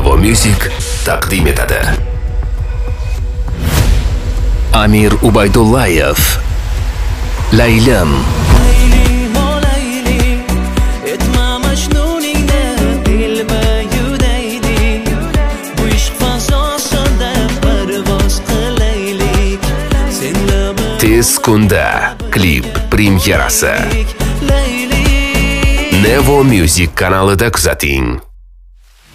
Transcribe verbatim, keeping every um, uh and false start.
Nevo Music taqdim etadi. Amir Ubaydullayev, Laylim. Tez kunda klip premyerasi. Nevo Music kanalida kuzating.